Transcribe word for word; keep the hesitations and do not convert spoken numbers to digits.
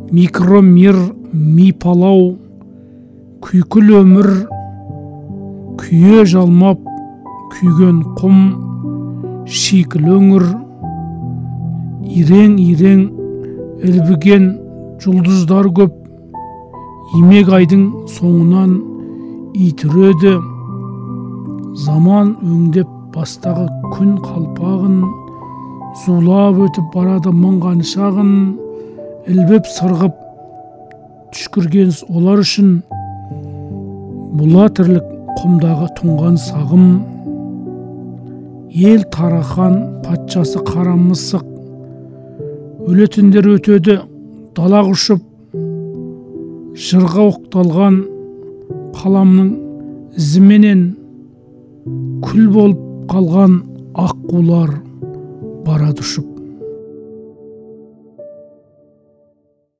микромир, ми палау, күйкіл өмір, күйе жалмап, күйген құм, шикіл өңір, ирең-ирең ілбіген жұлдыздар көп, имек айдың соңынан итіреді, заман өңдеп бастағы күн қалпағын, зулап өтіп барады мыңған шағын, ілбеп сырғып түшкіргенсіз олар үшін, бұла тірлік құмдағы тұнған сағым, ел тарахан патшасы қара мысық, өлетіндер өтеді дала құшып, жырға оқталған қаламның ізіменен күл болып қалған аққулар барады ұшып.